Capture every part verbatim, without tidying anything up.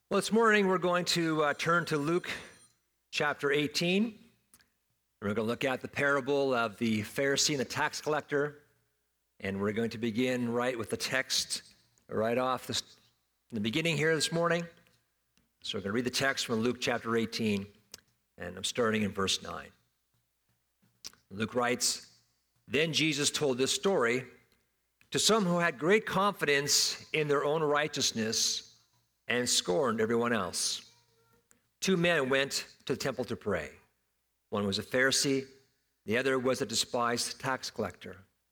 Well, this morning we're going to uh, turn to Luke chapter eighteen. We're going to look at the parable of the Pharisee and the tax collector, and we're going to begin right with the text right off this, in the beginning here this morning. So we're going to read the text from Luke chapter eighteen, and I'm starting in verse nine. Luke writes, "Then Jesus told this story to some who had great confidence in their own righteousness and scorned everyone else. Two men went to the temple to pray. One was a Pharisee, the other was a despised tax collector.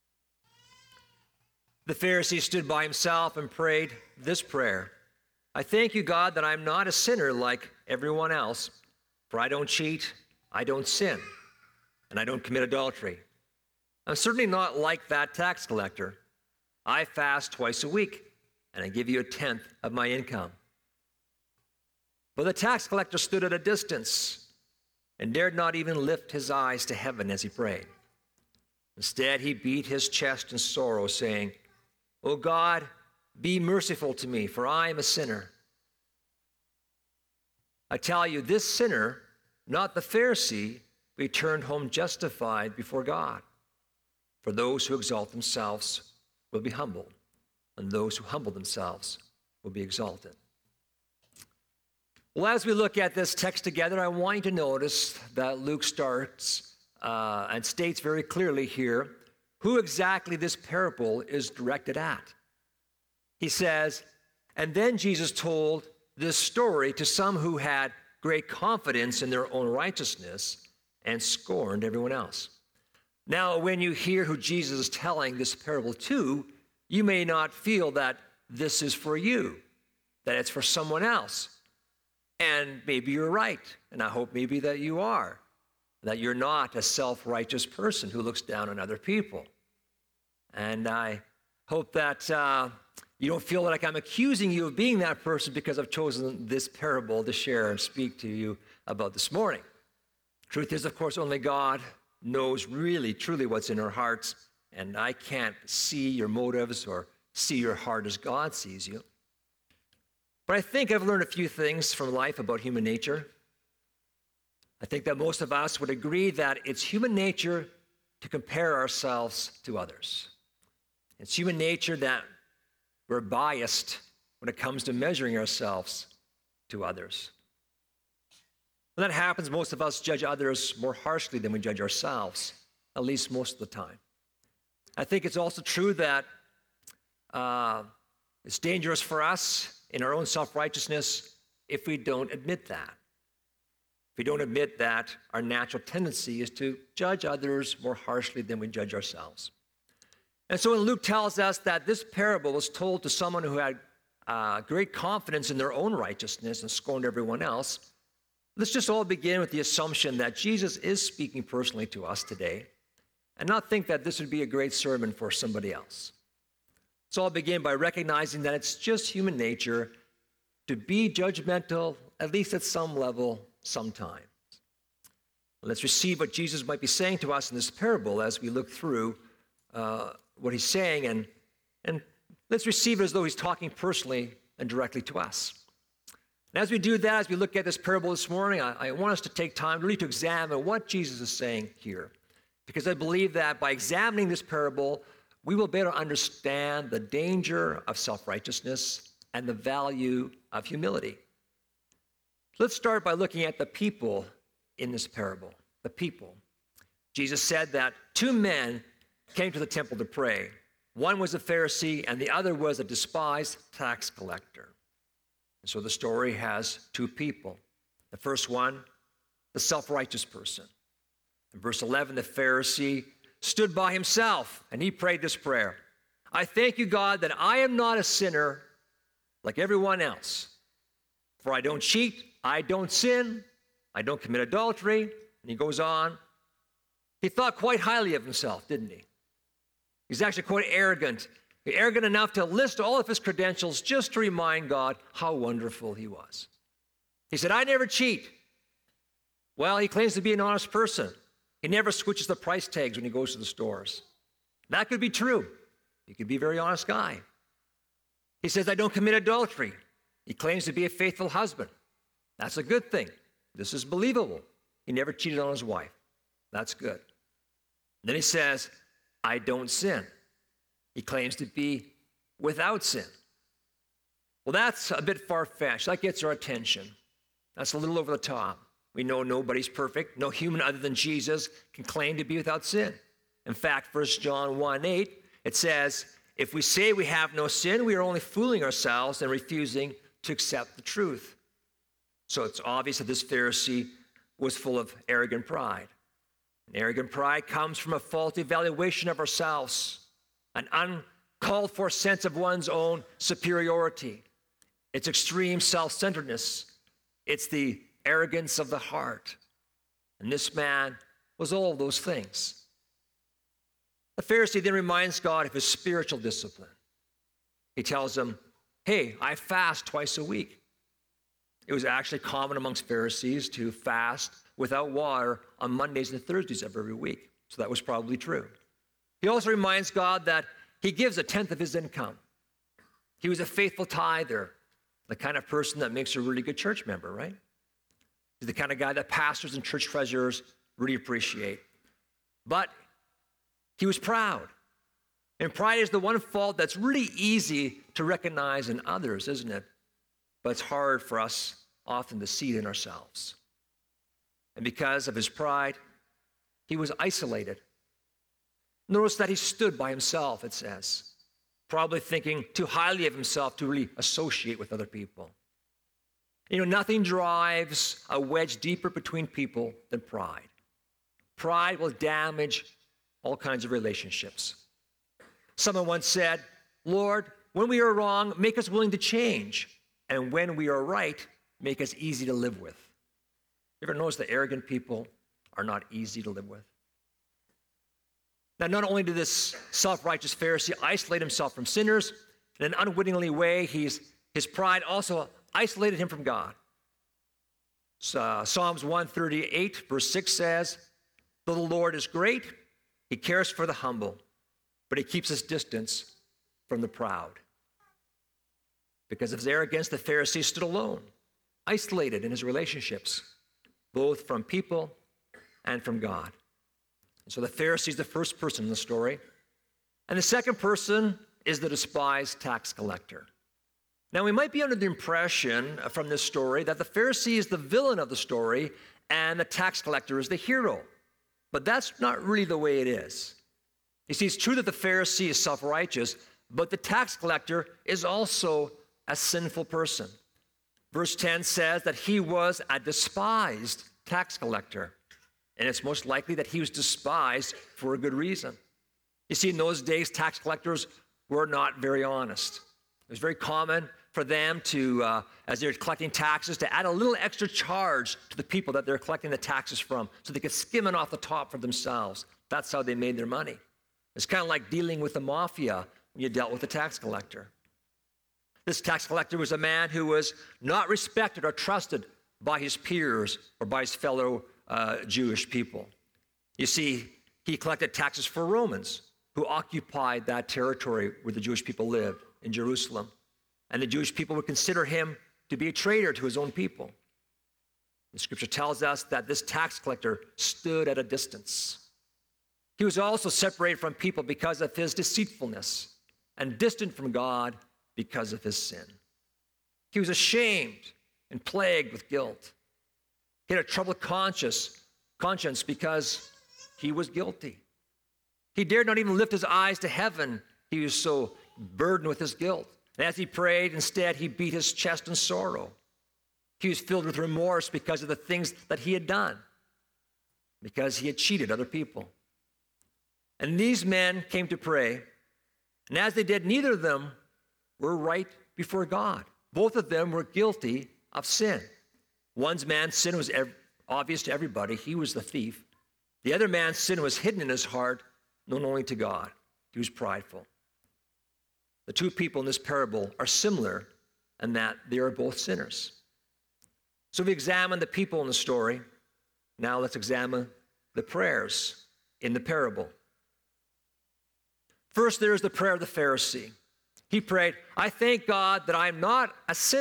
The Pharisee stood by himself and prayed this prayer: I thank you, God, that I'm not a sinner like everyone else, for I don't cheat, I don't sin, and I don't commit adultery. I'm certainly not like that tax collector. I fast twice a week, and I give you a tenth of my income. But the tax collector stood at a distance and dared not even lift his eyes to heaven as he prayed. Instead, he beat his chest in sorrow, saying, O God, be merciful to me, for I am a sinner. I tell you, this sinner, not the Pharisee, returned home justified before God. For those who exalt themselves will be humbled, and those who humble themselves will be exalted." Well, as we look at this text together, I want you to notice that Luke starts uh, and states very clearly here who exactly this parable is directed at. He says, and then Jesus told this story to some who had great confidence in their own righteousness and scorned everyone else. Now, when you hear who Jesus is telling this parable to, you may not feel that this is for you, that it's for someone else. And maybe you're right, and I hope maybe that you are, that you're not a self-righteous person who looks down on other people. And I hope that uh, you don't feel like I'm accusing you of being that person because I've chosen this parable to share and speak to you about this morning. Truth is, of course, only God knows really, truly what's in our hearts, and I can't see your motives or see your heart as God sees you. But I think I've learned a few things from life about human nature. I think that most of us would agree that it's human nature to compare ourselves to others. It's human nature that we're biased when it comes to measuring ourselves to others. When that happens, most of us judge others more harshly than we judge ourselves, at least most of the time. I think it's also true that uh, it's dangerous for us in our own self-righteousness if we don't admit that. If we don't admit that, our natural tendency is to judge others more harshly than we judge ourselves. And so when Luke tells us that this parable was told to someone who had uh, great confidence in their own righteousness and scorned everyone else, let's just all begin with the assumption that Jesus is speaking personally to us today and not think that this would be a great sermon for somebody else. So I'll begin by recognizing that it's just human nature to be judgmental, at least at some level, sometimes. Let's receive what Jesus might be saying to us in this parable as we look through uh, what he's saying, and, and let's receive it as though he's talking personally and directly to us. And as we do that, as we look at this parable this morning, I, I want us to take time really to examine what Jesus is saying here, because I believe that by examining this parable, we will better understand the danger of self-righteousness and the value of humility. Let's start by looking at the people in this parable, the people. Jesus said that two men came to the temple to pray. One was a Pharisee and the other was a despised tax collector. And so the story has two people. The first one, the self-righteous person. In verse eleven, the Pharisee stood by himself, and he prayed this prayer: I thank you, God, that I am not a sinner like everyone else. For I don't cheat, I don't sin, I don't commit adultery. And he goes on. He thought quite highly of himself, didn't he? He's actually quite arrogant, arrogant enough to list all of his credentials just to remind God how wonderful he was. He said, I never cheat. Well, he claims to be an honest person. He never switches the price tags when he goes to the stores. That could be true. He could be a very honest guy. He says, I don't commit adultery. He claims to be a faithful husband. That's a good thing. This is believable. He never cheated on his wife. That's good. Then he says, I don't sin. He claims to be without sin. Well, that's a bit far-fetched. That gets our attention. That's a little over the top. We know nobody's perfect. No human other than Jesus can claim to be without sin. In fact, First John one eight, it says, if we say we have no sin, we are only fooling ourselves and refusing to accept the truth. So it's obvious that this Pharisee was full of arrogant pride. And arrogant pride comes from a faulty evaluation of ourselves, an uncalled for sense of one's own superiority. It's extreme self-centeredness. It's the arrogance of the heart. And this man was all of those things. The Pharisee then reminds God of his spiritual discipline. He tells him, hey, I fast twice a week. It was actually common amongst Pharisees to fast without water on Mondays and Thursdays of every week. So that was probably true. He also reminds God that he gives a tenth of his income. He was a faithful tither, the kind of person that makes a really good church member, right? He's the kind of guy that pastors and church treasurers really appreciate. But he was proud. And pride is the one fault that's really easy to recognize in others, isn't it? But it's hard for us often to see it in ourselves. And because of his pride, he was isolated. Notice that he stood by himself, it says, probably thinking too highly of himself to really associate with other people. You know, nothing drives a wedge deeper between people than pride. Pride will damage all kinds of relationships. Someone once said, Lord, when we are wrong, make us willing to change. And when we are right, make us easy to live with. You ever notice that arrogant people are not easy to live with? Now, not only did this self-righteous Pharisee isolate himself from sinners, in an unwittingly way, he's, his pride also isolated him from God. So, uh, Psalms one thirty-eight, verse six says, though the Lord is great, he cares for the humble, but he keeps his distance from the proud. Because of his arrogance, the Pharisee stood alone, isolated in his relationships, both from people and from God. And so the Pharisee is the first person in the story. And the second person is the despised tax collector. Now, we might be under the impression from this story that the Pharisee is the villain of the story and the tax collector is the hero. But that's not really the way it is. You see, it's true that the Pharisee is self-righteous, but the tax collector is also a sinful person. Verse ten says that he was a despised tax collector. And it's most likely that he was despised for a good reason. You see, in those days, tax collectors were not very honest. It was very common for them to, uh, as they're collecting taxes, to add a little extra charge to the people that they're collecting the taxes from so they could skim it off the top for themselves. That's how they made their money. It's kind of like dealing with the mafia when you dealt with a tax collector. This tax collector was a man who was not respected or trusted by his peers or by his fellow uh, Jewish people. You see, he collected taxes for Romans who occupied that territory where the Jewish people lived in Jerusalem. And the Jewish people would consider him to be a traitor to his own people. The scripture tells us that this tax collector stood at a distance. He was also separated from people because of his deceitfulness and distant from God because of his sin. He was ashamed and plagued with guilt. He had a troubled conscience, conscience because he was guilty. He dared not even lift his eyes to heaven. He was so burdened with his guilt. And as he prayed, instead, he beat his chest in sorrow. He was filled with remorse because of the things that he had done, because he had cheated other people. And these men came to pray, and as they did, neither of them were right before God. Both of them were guilty of sin. One man's sin was ev- obvious to everybody. He was the thief. The other man's sin was hidden in his heart, known only to God. He was prideful. The two people in this parable are similar in that they are both sinners. So we examine the people in the story. Now let's examine the prayers in the parable. First, there is the prayer of the Pharisee. He prayed, I thank God that I am not a sinner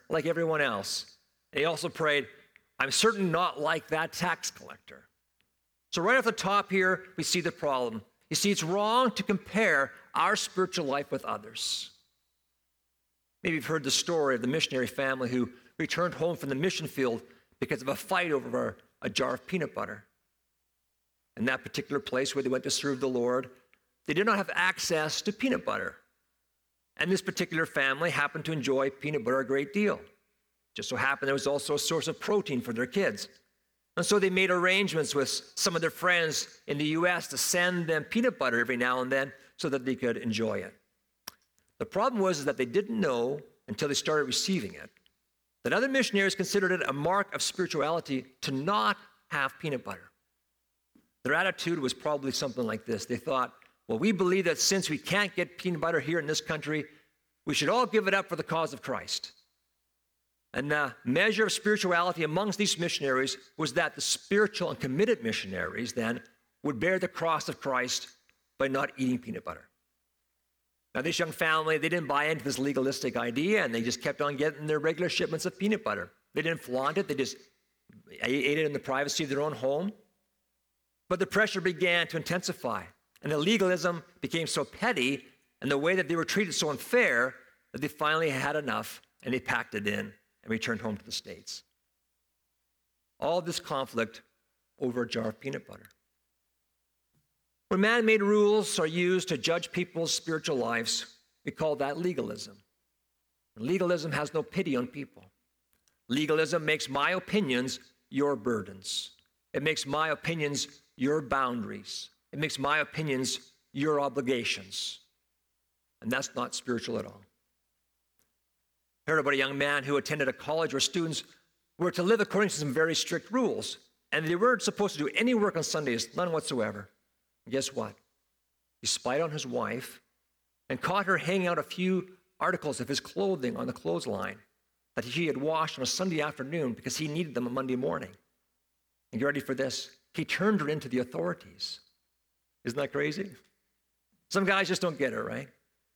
like everyone else. And he also prayed, I'm certainly not like that tax collector. So right off the top here, we see the problem. You see, it's wrong to compare our spiritual life with others. Maybe you've heard the story of the missionary family who returned home from the mission field because of a fight over a jar of peanut butter. In that particular place where they went to serve the Lord, they did not have access to peanut butter. And this particular family happened to enjoy peanut butter a great deal. Just so happened there was also a source of protein for their kids. And so they made arrangements with some of their friends in the U S to send them peanut butter every now and then so that they could enjoy it. The problem was is that they didn't know until they started receiving it that other missionaries considered it a mark of spirituality to not have peanut butter. Their attitude was probably something like this. They thought, well, we believe that since we can't get peanut butter here in this country, we should all give it up for the cause of Christ. And the measure of spirituality amongst these missionaries was that the spiritual and committed missionaries then would bear the cross of Christ by not eating peanut butter. Now, this young family, they didn't buy into this legalistic idea, and they just kept on getting their regular shipments of peanut butter. They didn't flaunt it. They just ate it in the privacy of their own home. But the pressure began to intensify, and the legalism became so petty, and the way that they were treated so unfair, that they finally had enough, and they packed it in and returned home to the States. All this conflict over a jar of peanut butter. When man-made rules are used to judge people's spiritual lives, we call that legalism. Legalism has no pity on people. Legalism makes my opinions your burdens. It makes my opinions your boundaries. It makes my opinions your obligations. And that's not spiritual at all. I heard about a young man who attended a college where students were to live according to some very strict rules, and they weren't supposed to do any work on Sundays, none whatsoever. And guess what? He spied on his wife and caught her hanging out a few articles of his clothing on the clothesline that he had washed on a Sunday afternoon because he needed them on Monday morning. And get ready for this. He turned her into the authorities. Isn't that crazy? Some guys just don't get it, right?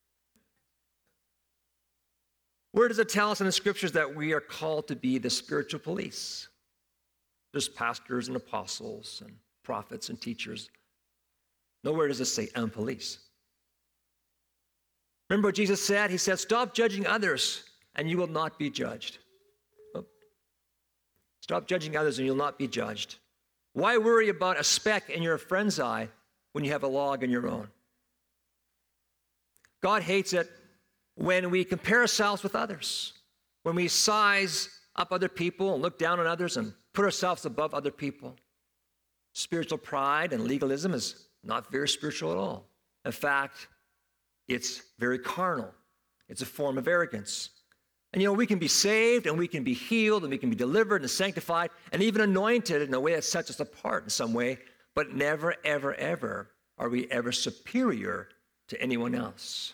Where does it tell us in the scriptures that we are called to be the spiritual police? There's pastors and apostles and prophets and teachers. Nowhere does it say, and police. Remember what Jesus said? He said, stop judging others and you will not be judged. Oh. Stop judging others and you'll not be judged. Why worry about a speck in your friend's eye when you have a log in your own? God hates it when we compare ourselves with others, when we size up other people and look down on others and put ourselves above other people. Spiritual pride and legalism is not very spiritual at all. In fact, it's very carnal. It's a form of arrogance. And you know, we can be saved and we can be healed and we can be delivered and sanctified and even anointed in a way that sets us apart in some way, but never, ever, ever are we ever superior to anyone else.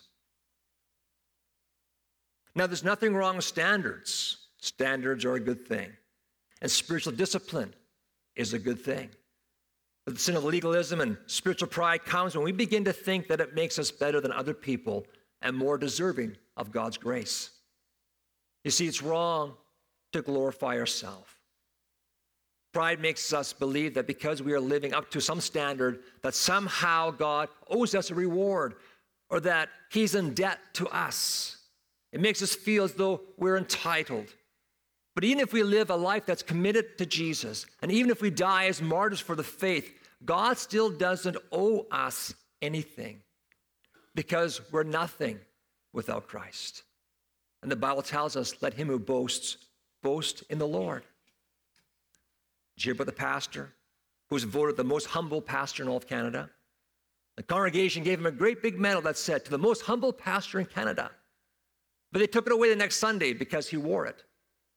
Now, there's nothing wrong with standards. Standards are a good thing. And spiritual discipline is a good thing. But the sin of legalism and spiritual pride comes when we begin to think that it makes us better than other people and more deserving of God's grace. You see, it's wrong to glorify ourselves. Pride makes us believe that because we are living up to some standard, that somehow God owes us a reward or that he's in debt to us. It makes us feel as though we're entitled. But even if we live a life that's committed to Jesus, and even if we die as martyrs for the faith, God still doesn't owe us anything because we're nothing without Christ. And the Bible tells us, let him who boasts, boast in the Lord. Did you hear about the pastor who was voted the most humble pastor in all of Canada? The congregation gave him a great big medal that said, to the most humble pastor in Canada. But they took it away the next Sunday because he wore it.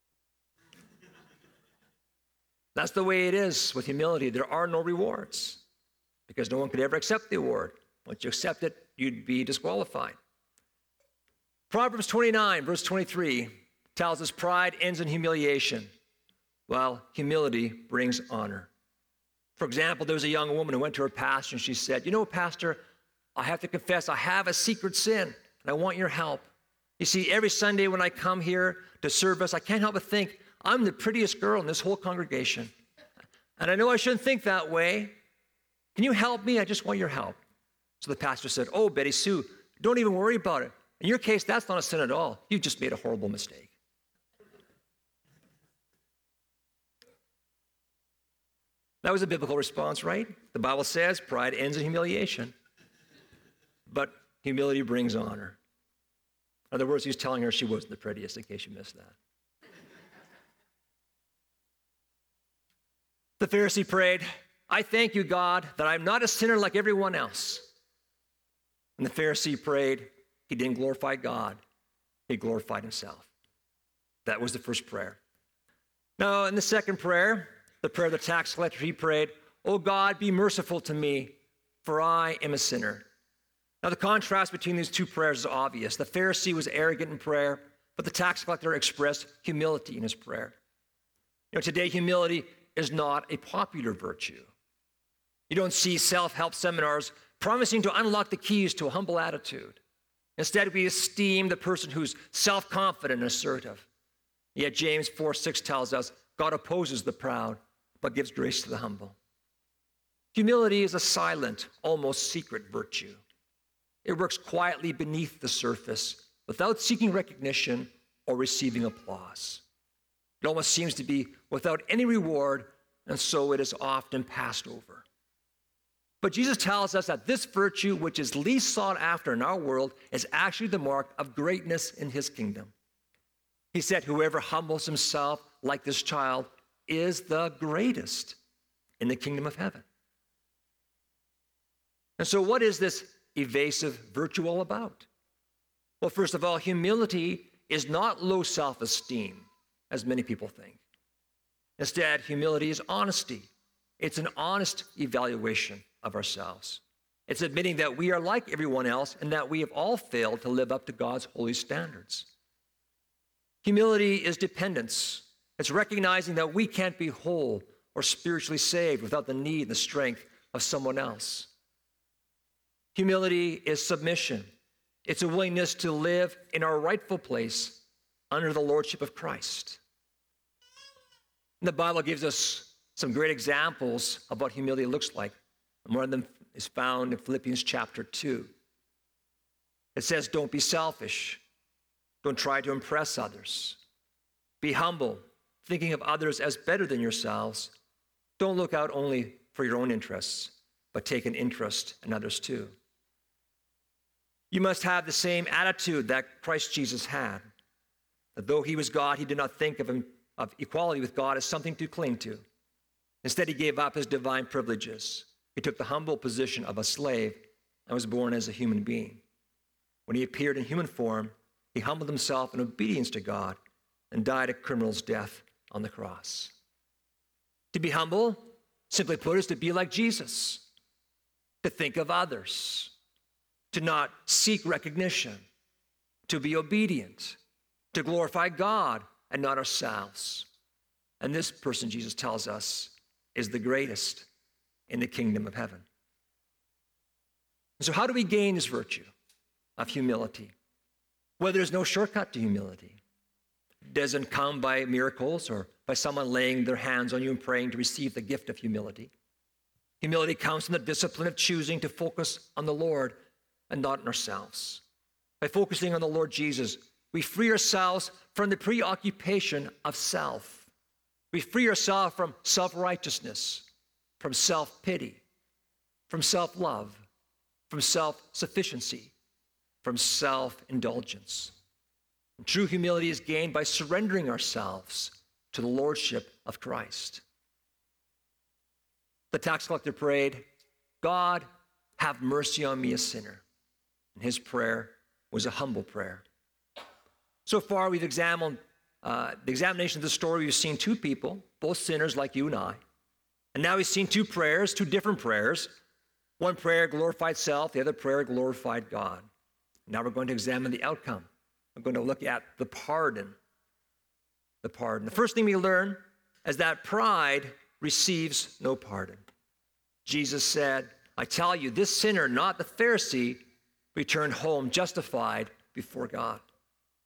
That's the way it is with humility. There are no rewards because no one could ever accept the award. Once you accept it, you'd be disqualified. Proverbs twenty-nine, verse twenty-three tells us pride ends in humiliation, while humility brings honor. For example, there was a young woman who went to her pastor and she said, you know, Pastor, I have to confess I have a secret sin and I want your help. You see, every Sunday when I come here to service, I can't help but think, I'm the prettiest girl in this whole congregation. And I know I shouldn't think that way. Can you help me? I just want your help. So the pastor said, oh, Betty Sue, don't even worry about it. In your case, that's not a sin at all. You just made a horrible mistake. That was a biblical response, right? The Bible says pride ends in humiliation, but humility brings honor. In other words, he's telling her she wasn't the prettiest, in case you missed that. The Pharisee prayed, I thank you, God, that I'm not a sinner like everyone else. And the Pharisee prayed, he didn't glorify God, he glorified himself. That was the first prayer. Now, in the second prayer, the prayer of the tax collector, he prayed, oh God, be merciful to me, for I am a sinner. Now, the contrast between these two prayers is obvious. The Pharisee was arrogant in prayer, but the tax collector expressed humility in his prayer. You know, today, humility is not a popular virtue. You don't see self-help seminars promising to unlock the keys to a humble attitude. Instead, we esteem the person who's self-confident and assertive. Yet James four six tells us, God opposes the proud, but gives grace to the humble. Humility is a silent, almost secret virtue. It works quietly beneath the surface without seeking recognition or receiving applause. It almost seems to be without any reward, and so it is often passed over. But Jesus tells us that this virtue, which is least sought after in our world, is actually the mark of greatness in his kingdom. He said, whoever humbles himself like this child is the greatest in the kingdom of heaven. And so what is this evasive virtue all about? Well, first of all, humility is not low self-esteem, as many people think. Instead, humility is honesty. It's an honest evaluation of ourselves. It's admitting that we are like everyone else and that we have all failed to live up to God's holy standards. Humility is dependence. It's recognizing that we can't be whole or spiritually saved without the need and the strength of someone else. Humility is submission. It's a willingness to live in our rightful place under the lordship of Christ. And the Bible gives us some great examples of what humility looks like. And one of them is found in Philippians chapter two. It says, don't be selfish. Don't try to impress others. Be humble, thinking of others as better than yourselves. Don't look out only for your own interests, but take an interest in others too. You must have the same attitude that Christ Jesus had, that though he was God, he did not think of, him, of equality with God as something to cling to. Instead, he gave up his divine privileges. He took the humble position of a slave and was born as a human being. When he appeared in human form, he humbled himself in obedience to God and died a criminal's death on the cross. To be humble, simply put, is to be like Jesus, to think of others, to not seek recognition, to be obedient, to glorify God and not ourselves. And this person, Jesus tells us, is the greatest in the kingdom of heaven. And so how do we gain this virtue of humility? Well, there's no shortcut to humility. It doesn't come by miracles or by someone laying their hands on you and praying to receive the gift of humility. Humility comes from the discipline of choosing to focus on the Lord and not on ourselves. By focusing on the Lord Jesus, we free ourselves from the preoccupation of self. We free ourselves from self-righteousness, from self-pity, from self-love, from self-sufficiency, from self-indulgence. And true humility is gained by surrendering ourselves to the lordship of Christ. The tax collector prayed, God, have mercy on me, a sinner. And his prayer was a humble prayer. So far, we've examined uh, the examination of the story. We've seen two people, both sinners like you and I. And now we've seen two prayers, two different prayers. One prayer glorified self, the other prayer glorified God. Now we're going to examine the outcome. We're going to look at the pardon. The pardon. The first thing we learn is that pride receives no pardon. Jesus said, I tell you, this sinner, not the Pharisee, returned home justified before God.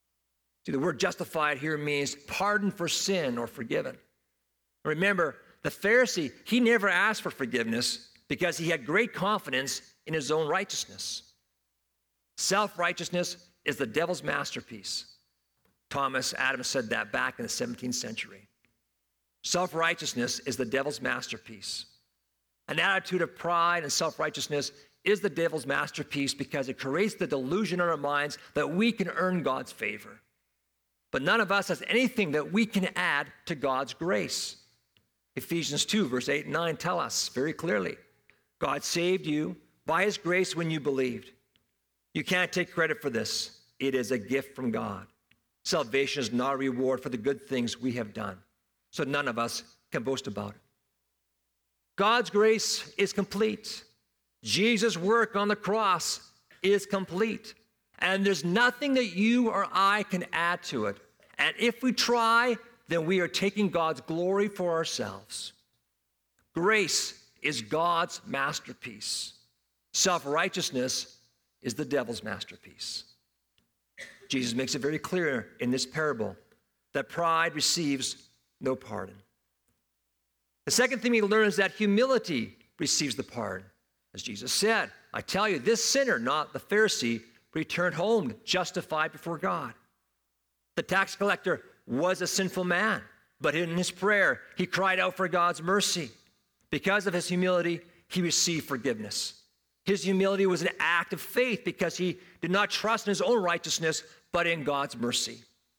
See, the word justified here means pardoned for sin or forgiven. Remember, the Pharisee, he never asked for forgiveness because he had great confidence in his own righteousness. Self-righteousness is the devil's masterpiece. Thomas Adams said that back in the seventeenth century. Self-righteousness is the devil's masterpiece. An attitude of pride and self-righteousness is the devil's masterpiece because it creates the delusion in our minds that we can earn God's favor. But none of us has anything that we can add to God's grace. Ephesians two, verse eight and nine tell us very clearly, God saved you by his grace when you believed. You can't take credit for this. It is a gift from God. Salvation is not a reward for the good things we have done. So none of us can boast about it. God's grace is complete. Jesus' work on the cross is complete. And there's nothing that you or I can add to it. And if we try, then we are taking God's glory for ourselves. Grace is God's masterpiece. Self-righteousness is the devil's masterpiece. Jesus makes it very clear in this parable that pride receives no pardon. The second thing we learn is that humility receives the pardon. As Jesus said, I tell you, this sinner, not the Pharisee, returned home justified before God. The tax collector was a sinful man, but in his prayer, he cried out for God's mercy. Because of his humility, he received forgiveness. His humility was an act of faith because he did not trust in his own righteousness, but in God's mercy.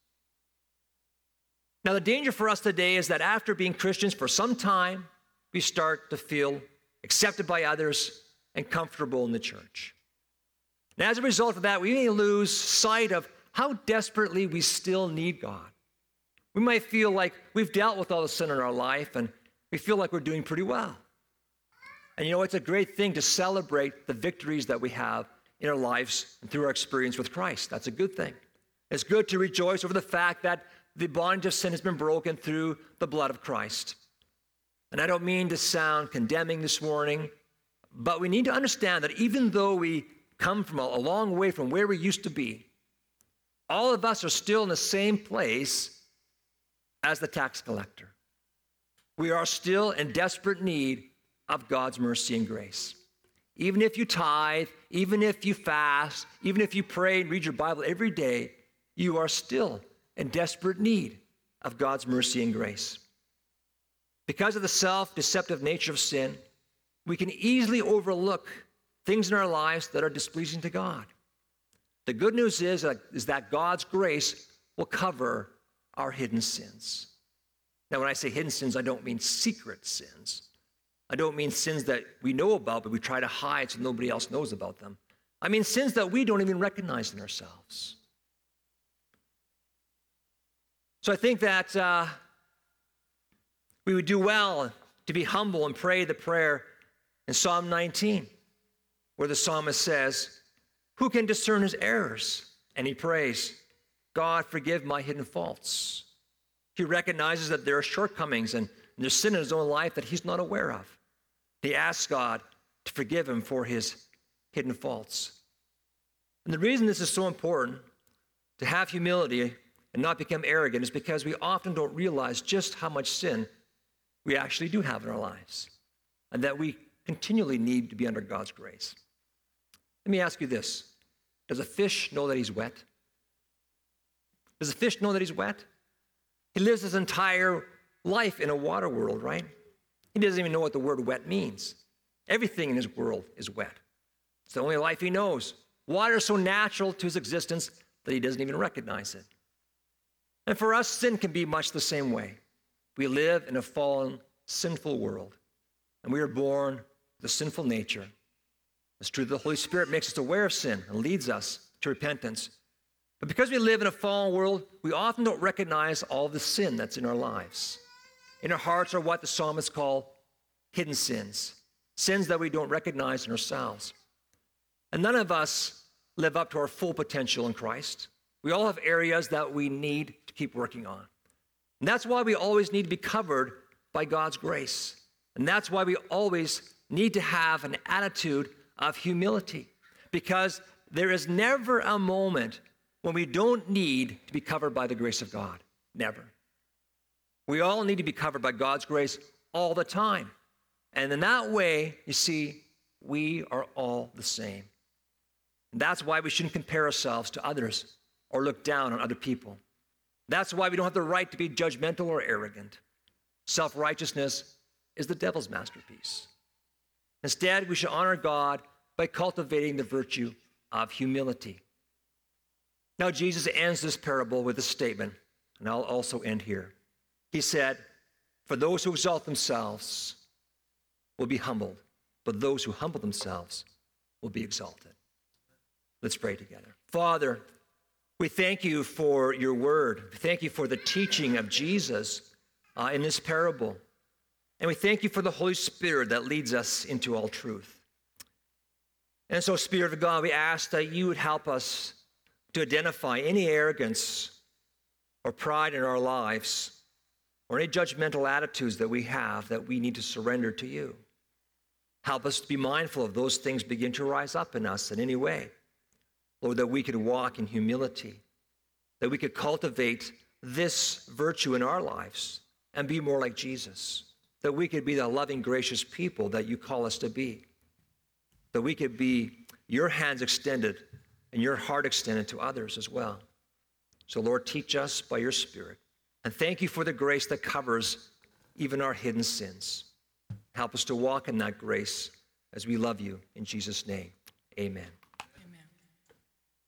Now, the danger for us today is that after being Christians for some time, we start to feel accepted by others and comfortable in the church. And as a result of that, we may lose sight of how desperately we still need God. We might feel like we've dealt with all the sin in our life and we feel like we're doing pretty well. And you know, it's a great thing to celebrate the victories that we have in our lives and through our experience with Christ. That's a good thing. It's good to rejoice over the fact that the bondage of sin has been broken through the blood of Christ. And I don't mean to sound condemning this morning, but we need to understand that even though we come from a, a long way from where we used to be, all of us are still in the same place as the tax collector. We are still in desperate need of God's mercy and grace. Even if you tithe, even if you fast, even if you pray and read your Bible every day, you are still in desperate need of God's mercy and grace. Because of the self-deceptive nature of sin, we can easily overlook things in our lives that are displeasing to God. The good news is that, is that God's grace will cover our hidden sins. Now, when I say hidden sins, I don't mean secret sins. I don't mean sins that we know about, but we try to hide so nobody else knows about them. I mean sins that we don't even recognize in ourselves. So I think that uh, we would do well to be humble and pray the prayer in Psalm nineteen, where the psalmist says, who can discern his errors? And he prays, God, forgive my hidden faults. He recognizes that there are shortcomings and there's sin in his own life that he's not aware of. He asks God to forgive him for his hidden faults. And the reason this is so important, to have humility and not become arrogant, is because we often don't realize just how much sin we actually do have in our lives, and that we continually need to be under God's grace. Let me ask you this. Does a fish know that he's wet? Does a fish know that he's wet? He lives his entire life in a water world, right? He doesn't even know what the word wet means. Everything in his world is wet. It's the only life he knows. Water is so natural to his existence that he doesn't even recognize it. And for us, sin can be much the same way. We live in a fallen, sinful world, and we are born with a sinful nature. It's true that the Holy Spirit makes us aware of sin and leads us to repentance. But because we live in a fallen world, we often don't recognize all the sin that's in our lives. In our hearts are what the psalmists call hidden sins, sins that we don't recognize in ourselves. And none of us live up to our full potential in Christ. We all have areas that we need to keep working on. And that's why we always need to be covered by God's grace. And that's why we always need to have an attitude of humility, because there is never a moment when we don't need to be covered by the grace of God. Never. We all need to be covered by God's grace all the time. And in that way, you see, we are all the same. And that's why we shouldn't compare ourselves to others or look down on other people. That's why we don't have the right to be judgmental or arrogant. Self-righteousness is the devil's masterpiece. Instead, we should honor God by cultivating the virtue of humility. Now, Jesus ends this parable with a statement, and I'll also end here. He said, "For those who exalt themselves will be humbled, but those who humble themselves will be exalted." Let's pray together. Father, we thank you for your word. We thank you for the teaching of Jesus uh, in this parable. And we thank you for the Holy Spirit that leads us into all truth. And so, Spirit of God, we ask that you would help us to identify any arrogance or pride in our lives or any judgmental attitudes that we have that we need to surrender to you. Help us to be mindful of those things begin to rise up in us in any way. Lord, that we could walk in humility, that we could cultivate this virtue in our lives and be more like Jesus, that we could be the loving, gracious people that you call us to be, that we could be your hands extended and your heart extended to others as well. So, Lord, teach us by your Spirit. And thank you for the grace that covers even our hidden sins. Help us to walk in that grace as we love you. In Jesus' name, amen.